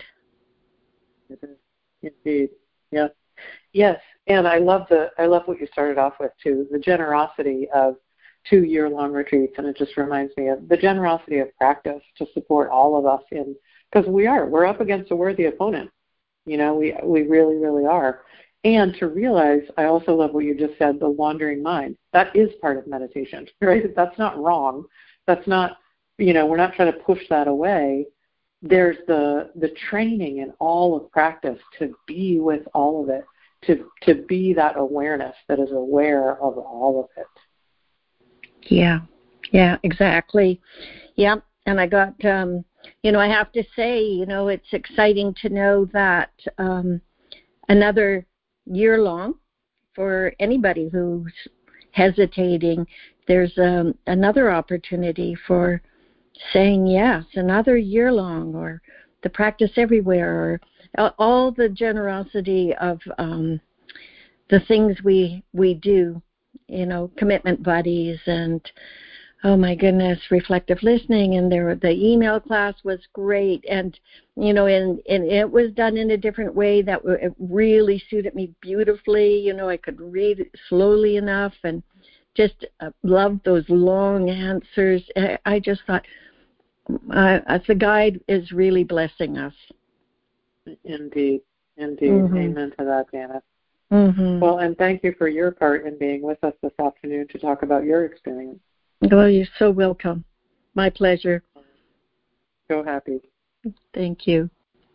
Indeed. Yeah. Yes. And I love the I love what you started off with too, the generosity of two year long retreats, and it just reminds me of the generosity of practice to support all of us in, because we are, we're up against a worthy opponent. You know, we we really, really are. And to realize, I also love what you just said, the wandering mind. That is part of meditation, right? That's not wrong. That's not, you know, we're not trying to push that away. There's the the training in all of practice to be with all of it, to to be that awareness that is aware of all of it. Yeah, yeah, exactly. Yeah, and I got, um, you know, I have to say, you know, it's exciting to know that um, another year long for anybody who's hesitating, there's um, another opportunity for saying yes, another year long, or the practice everywhere, or all the generosity of um, the things we we do, you know, commitment buddies, and oh my goodness, reflective listening, and there the email class was great, and you know, and, and it was done in a different way that it really suited me beautifully. You know, I could read it slowly enough and just uh, loved those long answers. I, I just thought uh, as the guide is really blessing us. Indeed, indeed. Mm-hmm. Amen to that, Janice. Mm-hmm. Well, and thank you for your part in being with us this afternoon to talk about your experience. Well, you're so welcome. My pleasure. So happy. Thank you.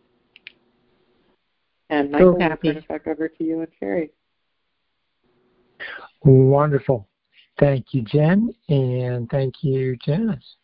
And Michael, so happy. I'll turn it back over to you and Sherry. Wonderful. Thank you, Jen, and thank you, Janice.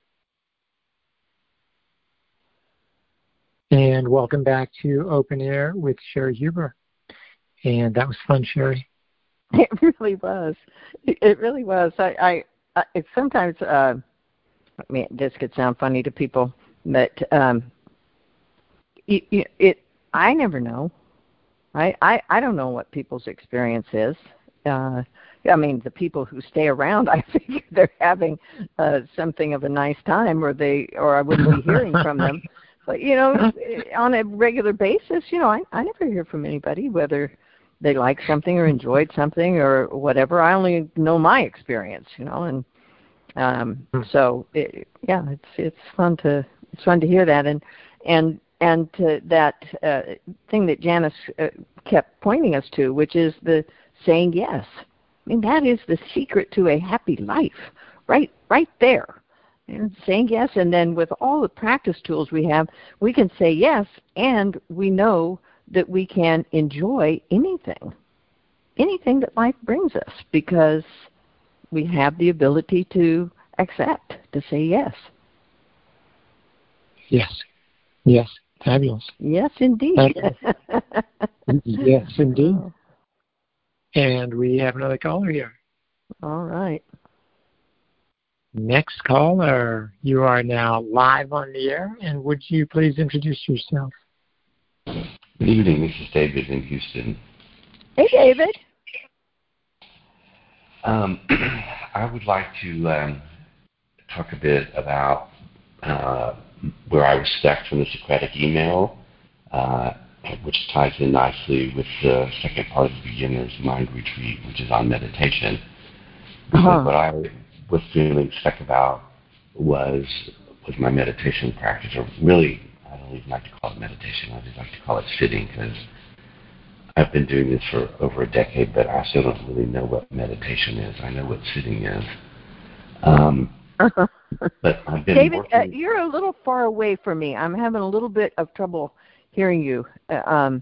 And welcome back to Open Air with Sherry Huber. And that was fun, Sherry. It really was. It really was. I, I, I sometimes, uh, I mean, this could sound funny to people, but um, it, it, I never know. Right? I, I don't know what people's experience is. Uh, I mean, the people who stay around, I figure they're having uh, something of a nice time, or they, or I wouldn't be hearing from them. But you know, on a regular basis, you know, I, I never hear from anybody whether they like something or enjoyed something or whatever. I only know my experience, you know, and um, so it, yeah, it's it's fun to it's fun to hear that, and and and to that uh, thing that Janice uh, kept pointing us to, which is the saying yes. I mean, that is the secret to a happy life, right right there. And saying yes, and then with all the practice tools we have, we can say yes, and we know that we can enjoy anything, anything that life brings us, because we have the ability to accept, to say yes. Yes. Yes. Fabulous. Yes, indeed. Yes, indeed. Oh. And we have another caller here. All right. Next caller, you are now live on the air, and would you please introduce yourself? Good evening. This is David in Houston. Hey, David. Um, I would like to um, talk a bit about uh, where I was stuck from the Socratic email, uh, which ties in nicely with the second part of the Beginner's Mind Retreat, which is on meditation. Uh-huh. What I was feeling stuck about was was my meditation practice, or really, I don't even like to call it meditation. I just like to call it sitting, because I've been doing this for over a decade, but I still don't really know what meditation is. I know what sitting is. Um, but I've been David, working... uh, you're a little far away from me. I'm having a little bit of trouble hearing you. Uh, um,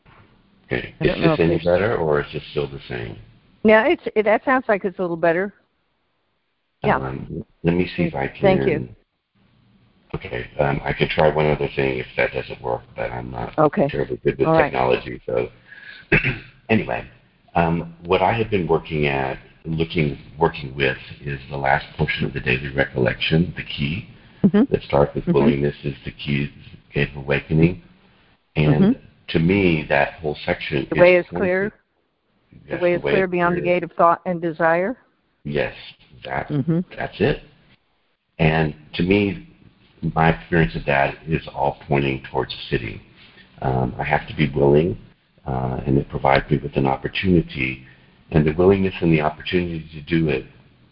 okay. Is this any better, or is it still the same? Yeah, it's it, that sounds like it's a little better. Yeah. Um, let me see if I can. Thank you. Okay. Um, I could try one other thing if that doesn't work, but I'm not okay. terribly good with All technology. Right. So anyway, um, what I have been working at, looking, working with, is the last portion of the daily recollection, the key. Mm-hmm. That starts with mm-hmm. willingness is the key, gate of awakening. And mm-hmm. to me, that whole section the is way is clear. Yes, the way is the way clear beyond clear. the gate of thought and desire. Yes, that, mm-hmm. that's it. And to me, my experience of that is all pointing towards sitting. Um, I have to be willing, uh, and it provides me with an opportunity. And the willingness and the opportunity to do it,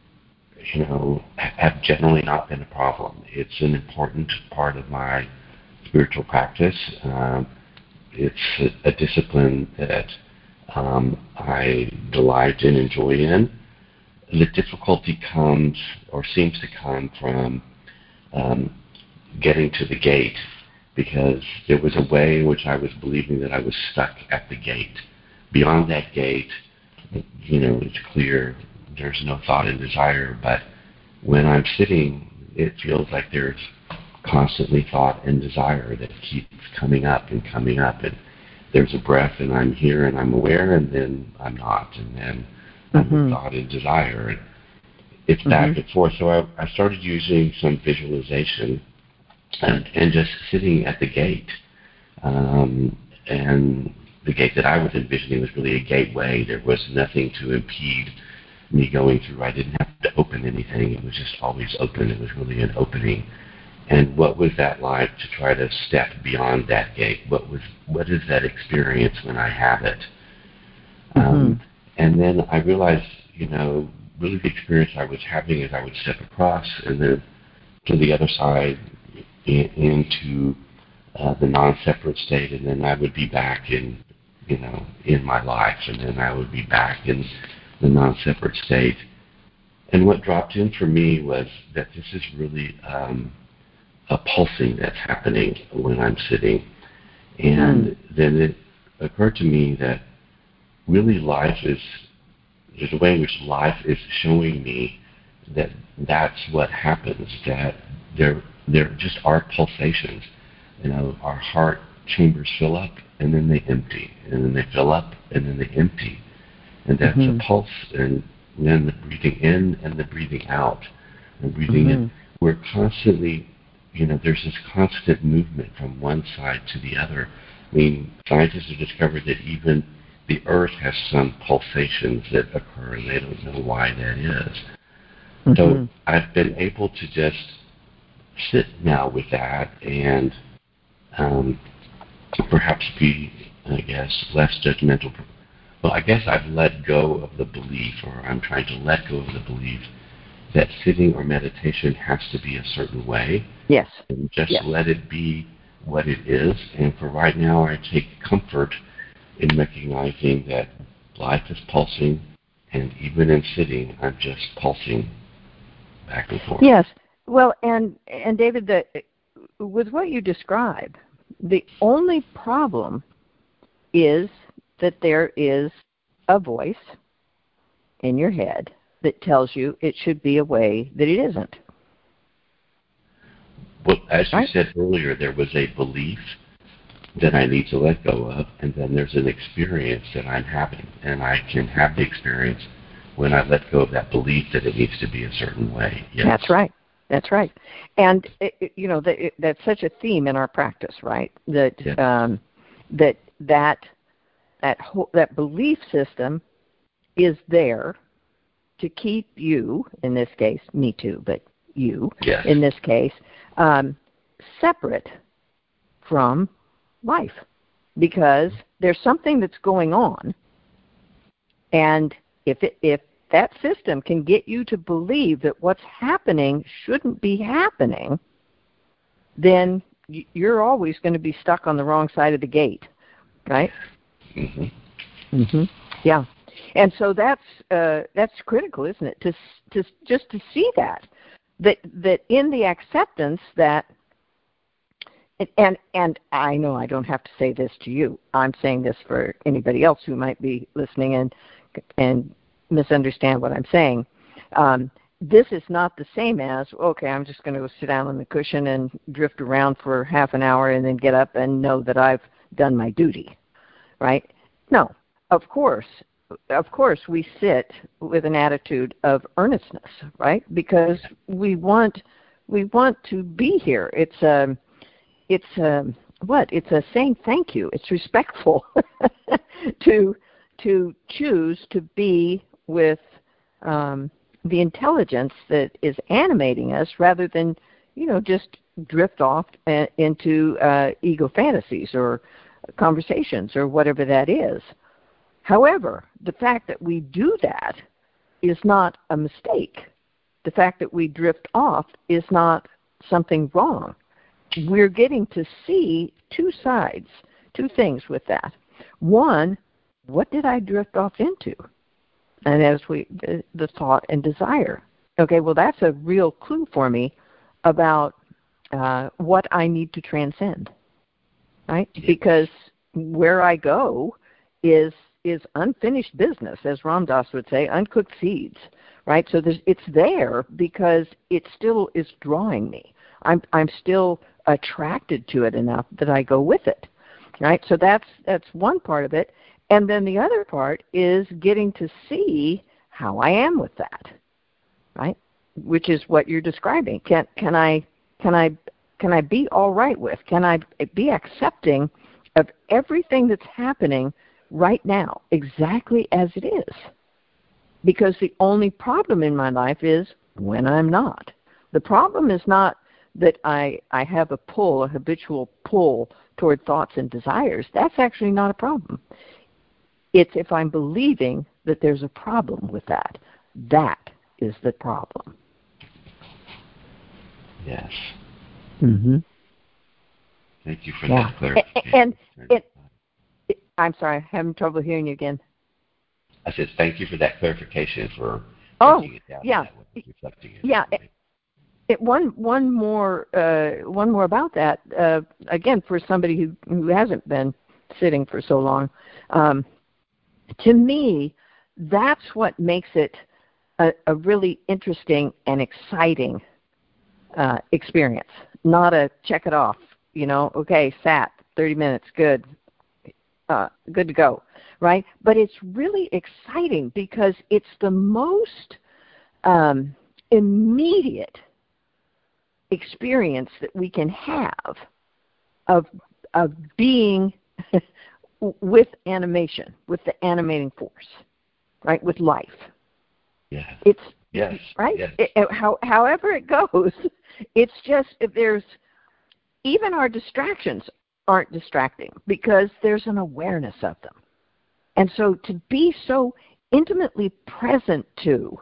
you know, have generally not been a problem. It's an important part of my spiritual practice. Um, it's a, a discipline that um, I delight and enjoy in. The difficulty comes, or seems to come, from um, getting to the gate, because there was a way in which I was believing that I was stuck at the gate. Beyond that gate, you know, it's clear there's no thought and desire, but when I'm sitting, it feels like there's constantly thought and desire that keeps coming up and coming up, and there's a breath, and I'm here and I'm aware, and then I'm not, and then I'm mm-hmm. in thought and desire, and it's back mm-hmm. and forth. So I, I started using some visualization and, and just sitting at the gate. Um, and the gate that I was envisioning was really a gateway. There was nothing to impede me going through. I didn't have to open anything. It was just always open. It was really an opening. And what was that like to try to step beyond that gate? What was what is that experience when I have it? Mm-hmm. Um, and then I realized, you know, really the experience I was having is I would step across and then to the other side in, into uh, the non-separate state, and then I would be back in, you know, in my life, and then I would be back in the non-separate state. And what dropped in for me was that this is really um, a pulsing that's happening when I'm sitting. And mm. then it occurred to me that really life is, there's a way in which life is showing me that that's what happens, that there there just are pulsations. You know, our heart chambers fill up and then they empty, and then they fill up and then they empty. And that's mm-hmm. a pulse, and then the breathing in and the breathing out. And breathing mm-hmm. in, we're constantly, you know, there's this constant movement from one side to the other. I mean, scientists have discovered that even the earth has some pulsations that occur, and they don't know why that is. Mm-hmm. So I've been able to just sit now with that and um, perhaps be, I guess, less judgmental. Well, I guess I've let go of the belief, or I'm trying to let go of the belief, that sitting or meditation has to be a certain way. Yes. And just yes. let it be what it is. And for right now, I take comfort in recognizing that life is pulsing, and even in sitting, I'm just pulsing back and forth. Yes. Well, and and David, the, with what you describe, the only problem is that there is a voice in your head that tells you it should be a way that it isn't. Well, as you right? said earlier, there was a belief that I need to let go of, and then there's an experience that I'm having, and I can have the experience when I let go of that belief that it needs to be a certain way. Yes. That's right. That's right. And, it, it, you know, that, it, that's such a theme in our practice, right? That yes. um, that that that whole, that belief system is there to keep you, in this case, me too, but you, yes. in this case, um, separate from life, because there's something that's going on, and if it, if that system can get you to believe that what's happening shouldn't be happening, then you're always going to be stuck on the wrong side of the gate, right? Mm-hmm. Mm-hmm. Yeah, and so that's uh, that's critical, isn't it? To to just to see that that that in the acceptance that. And and I know I don't have to say this to you. I'm saying this for anybody else who might be listening and and misunderstand what I'm saying. Um, this is not the same as, okay, I'm just going to go sit down on the cushion and drift around for half an hour and then get up and know that I've done my duty, right? No, of course, of course we sit with an attitude of earnestness, right? Because we want we want to be here. It's a It's um, what? It's a saying thank you. It's respectful to to choose to be with um, the intelligence that is animating us, rather than, you know, just drift off uh, into uh, ego fantasies or conversations or whatever that is. However, the fact that we do that is not a mistake. The fact that we drift off is not something wrong. We're getting to see two sides, two things with that. One, what did I drift off into? And as we, the thought and desire. Okay, well, that's a real clue for me about uh, what I need to transcend, right? Because where I go is is unfinished business, as Ram Dass would say, uncooked seeds, right? So there's, it's there because it still is drawing me. I'm I'm still attracted to it enough that I go with it, right? So that's that's one part of it. And then the other part is getting to see how I am with that, right? Which is what you're describing. Can can I can I can I be all right with? Can I be accepting of everything that's happening right now, exactly as it is? Because the only problem in my life is when I'm not. The problem is not that I, I have a pull, a habitual pull toward thoughts and desires. That's actually not a problem. It's if I'm believing that there's a problem with that. That is the problem. Yes. Mm-hmm. Thank you for yeah. that clarification. And, and it, it, I'm sorry, I'm having trouble hearing you again. I said thank you for that clarification for oh, breaking it down yeah. that way, reflecting it. Yeah. It, it, one one more uh, one more about that. Uh, again, for somebody who, who hasn't been sitting for so long, um, to me, that's what makes it a, a really interesting and exciting uh, experience. Not a check it off. You know, okay, sat thirty minutes, good, uh, good to go, right? But it's really exciting because it's the most um, immediate experience that we can have of of being with animation, with the animating force, right? With life. Yeah. It's yes. right. Yes. It, it, how, however it goes, it's just if there's even our distractions aren't distracting because there's an awareness of them, and so to be so intimately present to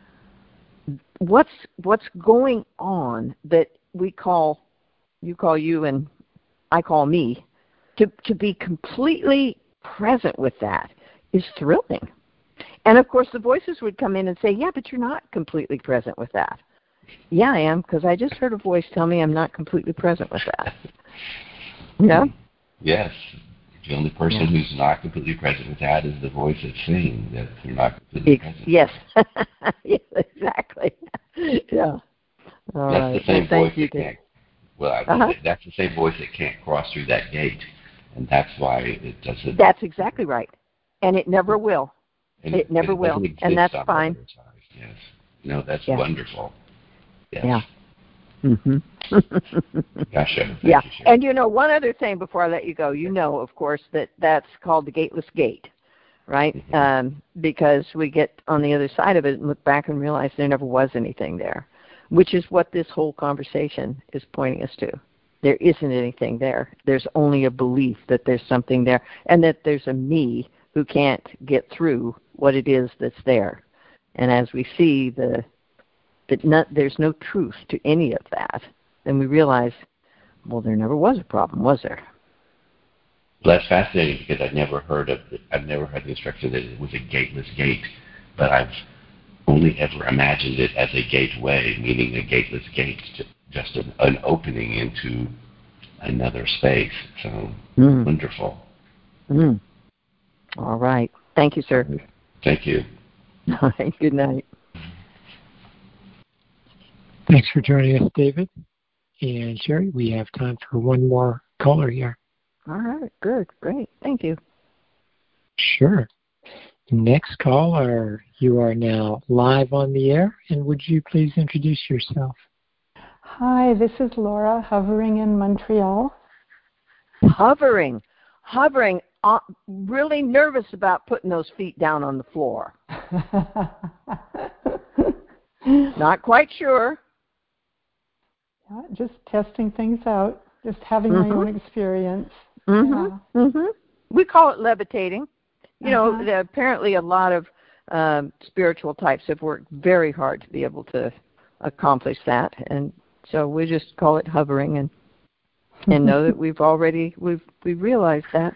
what's what's going on that we call, you call you and I call me, to, to be completely present with that is thrilling. And of course the voices would come in and say, yeah, but you're not completely present with that. Yeah, I am, because I just heard a voice tell me I'm not completely present with that. Yeah? Yes. The only person yeah. who's not completely present with that is the voice that's saying that you're not completely Ex- present. Yes. yes, exactly. Yeah. All that's right. the same well, voice that can't. Well, I uh-huh. that's the same voice that can't cross through that gate, and that's why it doesn't. That's exactly right, and it never will. And it, it never it will, and that's fine. Yes. No, that's yeah. wonderful. Yes. Yeah. Mm-hmm. Gotcha. Thank yeah. you, and you know, one other thing before I let you go, you know, of course, that that's called the gateless gate, right? Mm-hmm. Um, because we get on the other side of it and look back and realize there never was anything there, which is what this whole conversation is pointing us to. There isn't anything there. There's only a belief that there's something there, and that there's a me who can't get through what it is that's there. And as we see the that not, there's no truth to any of that, then we realize, well, there never was a problem, was there? Well, that's fascinating because I've never heard of I've never heard the instruction that it was a gateless gate, but I've only ever imagined it as a gateway, meaning a gateless gate, just an, an opening into another space. So mm. wonderful. Mm. All right. Thank you, sir. Thank you. All right. Good night. Thanks for joining us, David. And Sherry, we have time for one more caller here. All right. Good. Great. Thank you. Sure. Next caller, you are now live on the air, and would you please introduce yourself? Hi, this is Laura, hovering in Montreal. Hovering, hovering, uh, really nervous about putting those feet down on the floor. Not quite sure. Yeah, just testing things out, just having mm-hmm. my own experience. Mm-hmm. Yeah. Mm-hmm. We call it levitating. You uh-huh. know, the, apparently a lot of um, spiritual types have worked very hard to be able to accomplish that, and so we just call it hovering, and and know that we've already we've we realized that.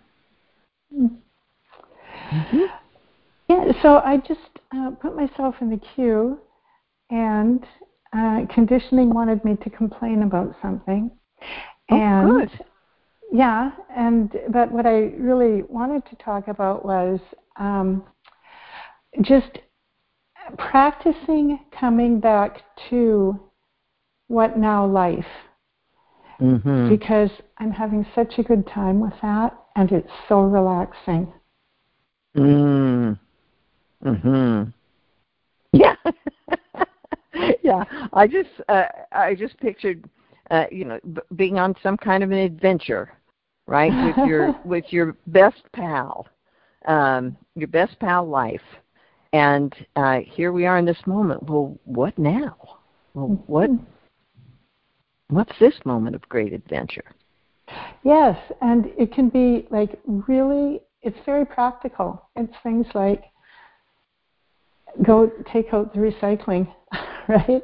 Mm-hmm. Yeah. So I just uh, put myself in the queue, and uh, conditioning wanted me to complain about something. Oh, and good. Yeah, and but what I really wanted to talk about was um, just practicing coming back to what now life, mm-hmm. because I'm having such a good time with that, and it's so relaxing. Mm. Mm-hmm. Yeah. yeah. I just uh, I just pictured uh, you know b- being on some kind of an adventure, right, with your with your best pal, um, your best pal life, and uh, here we are in this moment. Well, what now? Well, what what's this moment of great adventure? Yes, and it can be like really. It's very practical. It's things like go take out the recycling, right?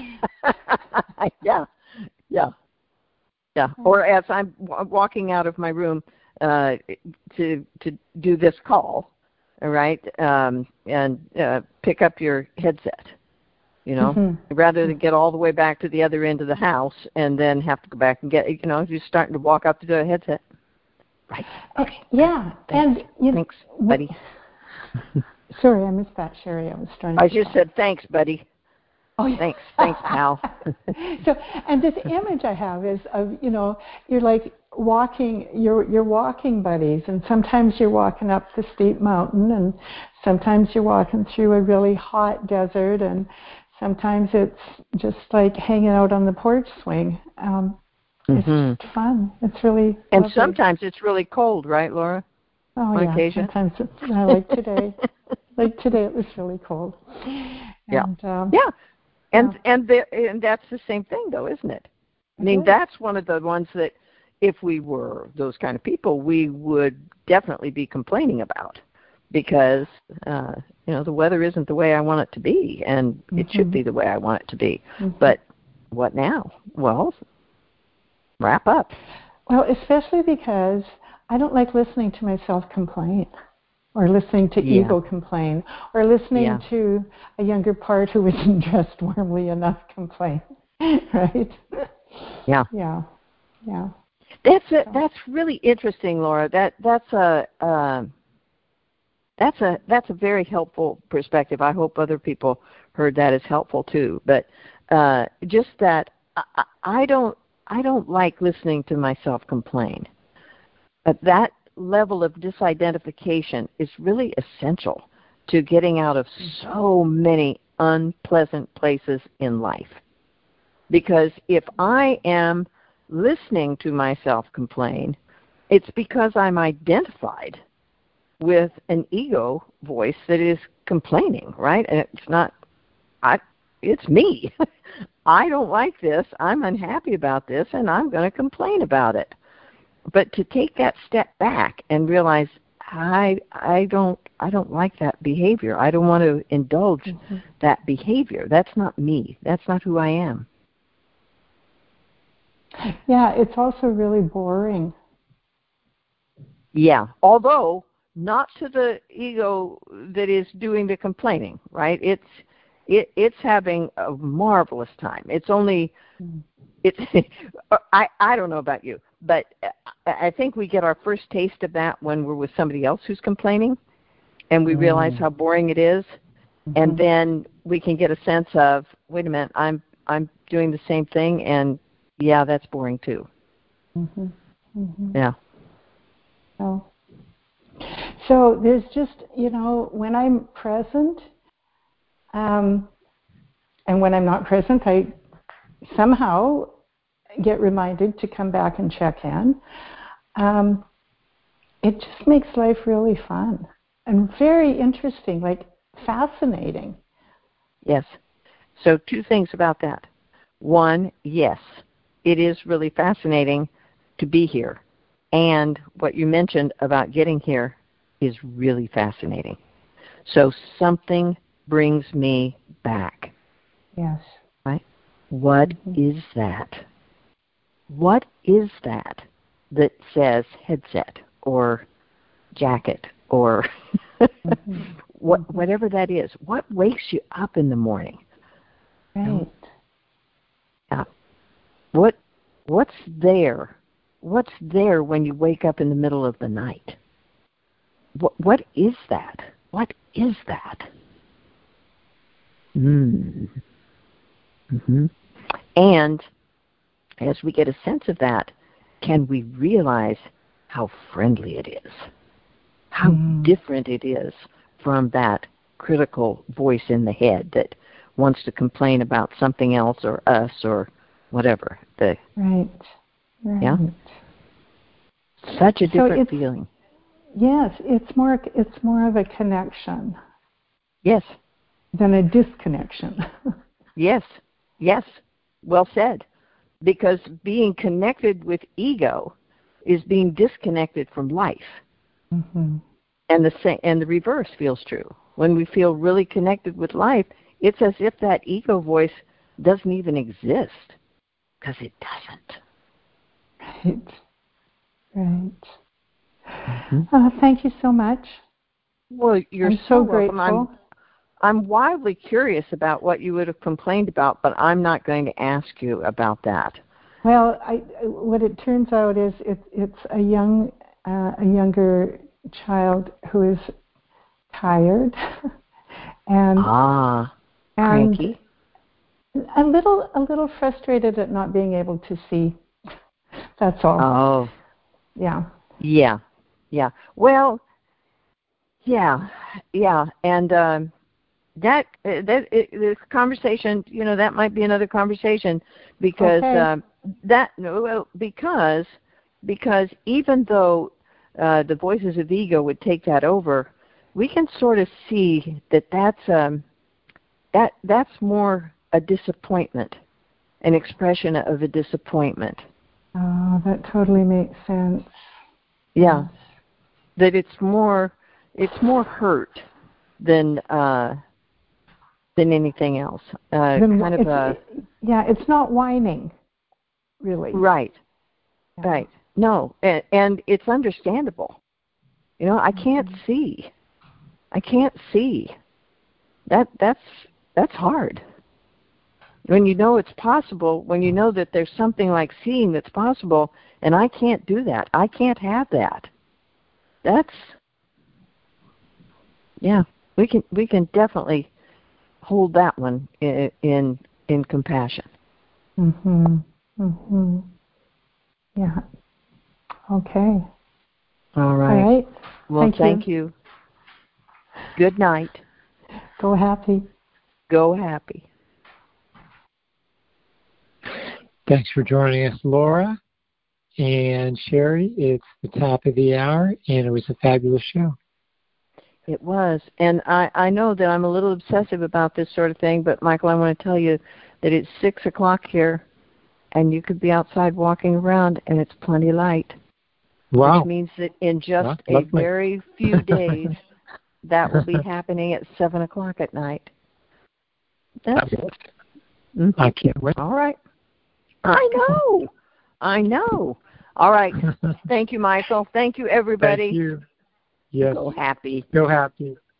yeah, yeah, yeah. Or as I'm w- walking out of my room uh, to to do this call, all right, um, and uh, pick up your headset. You know, mm-hmm. rather than get all the way back to the other end of the house and then have to go back and get, you know, you're starting to walk up to the headset. Right. Okay. Yeah. Thanks. And you thanks, buddy. Sorry, I missed that, Sherry. I was trying to I just talk. said thanks, buddy. Oh, yeah. Thanks. Thanks, pal. So, and this image I have is of, you know, you're like walking, you're, you're walking buddies, and sometimes you're walking up the steep mountain, and sometimes you're walking through a really hot desert, and sometimes it's just like hanging out on the porch swing. Um, it's mm-hmm. just fun. It's really And lovely. Sometimes it's really cold, right, Laura? Oh, on yeah. Occasion? Sometimes it's, I like today. like today it was really cold. Yeah. And, um, yeah. And yeah. and the, and that's the same thing, though, isn't it? I mean, that's one of the ones that if we were those kind of people, we would definitely be complaining about. Because, uh, you know, the weather isn't the way I want it to be, and mm-hmm. it should be the way I want it to be. Mm-hmm. But what now? Well, wrap up. Well, especially because I don't like listening to myself complain, or listening to yeah. ego complain, or listening yeah. to a younger part who isn't dressed warmly enough complain, right? Yeah. Yeah. Yeah. That's a, that's really interesting, Laura. That that's a. Uh, That's a that's a very helpful perspective. I hope other people heard that as helpful too. But uh, just that I, I don't I don't like listening to myself complain. But that level of disidentification is really essential to getting out of so many unpleasant places in life. Because if I am listening to myself complain, it's because I'm identified with an ego voice that is complaining, right? And it's not, I, it's me. I don't like this. I'm unhappy about this, and I'm going to complain about it. But to take that step back and realize, I, I don't, I don't like that behavior. I don't want to indulge mm-hmm. that behavior. That's not me. That's not who I am. Yeah, it's also really boring. Yeah, although not to the ego that is doing the complaining, right? It's it, it's having a marvelous time. It's only it's I I don't know about you, but I think we get our first taste of that when we're with somebody else who's complaining, and we mm. realize how boring it is, mm-hmm. and then we can get a sense of, wait a minute, I'm I'm doing the same thing, and yeah, that's boring too. Mm-hmm. Mm-hmm. Yeah. Oh. So there's just, you know, when I'm present, um, and when I'm not present, I somehow get reminded to come back and check in. Um, it just makes life really fun and very interesting, like fascinating. Yes. So two things about that. One, yes, it is really fascinating to be here. And what you mentioned about getting here is really fascinating. So something brings me back. Yes. Right? What mm-hmm. is that? What is that that says headset or jacket or mm-hmm. what, whatever that is? What wakes you up in the morning? Right. Yeah. What what's there? What's there when you wake up in the middle of the night? What what is that? What is that? Mm. Mm-hmm. And as we get a sense of that, can we realize how friendly it is? How mm. different it is from that critical voice in the head that wants to complain about something else or us or whatever. The, right. Right. Yeah. Such a different so feeling. Yes, it's more it's more of a connection. Yes. Than a disconnection. Yes. Yes. Well said. Because being connected with ego is being disconnected from life. Mm-hmm. And the sa- and the reverse feels true, when we feel really connected with life, it's as if that ego voice doesn't even exist, because it doesn't. Right. Right. Mm-hmm. Uh, thank you so much. Well, you're I'm so, so welcome. grateful. I'm, I'm wildly curious about what you would have complained about, but I'm not going to ask you about that. Well, I, what it turns out is it, it's a young, uh, a younger child who is tired and ah, and cranky. a little, a little frustrated at not being able to see. That's all. Oh, yeah, yeah, yeah. Well, yeah, yeah, and. Um, That that it, this conversation, you know, that might be another conversation because okay. uh, that no, well, because because even though uh, the voices of ego would take that over, we can sort of see that that's um, that that's more a disappointment, an expression of a disappointment. Oh, that totally makes sense. Yeah, that it's more it's more hurt than. Uh, than anything else. Uh, then kind of a... Yeah, it's not whining, really. Right, yeah. right. No, and, and it's understandable. You know, I can't mm-hmm. see. I can't see. That That's that's hard. When you know it's possible, when you know that there's something like seeing that's possible, and I can't do that. I can't have that. That's... Yeah, we can we can definitely hold that one in in, in compassion. Mhm. Mhm. Yeah. Okay. All right. All right. Well, thank, thank you. you. Good night. Go happy. Go happy. Thanks for joining us, Laura and Sherry. It's the top of the hour, and it was a fabulous show. It was. And I, I know that I'm a little obsessive about this sort of thing, but, Michael, I want to tell you that it's six o'clock here, and you could be outside walking around, and it's plenty light. Wow. Which means that in just well, a very few days, that will be happening at seven o'clock at night. That's mm-hmm. I can't wait. All right. I know. I know. All right. Thank you, Michael. Thank you, everybody. Thank you. Yes. Go happy. Go happy.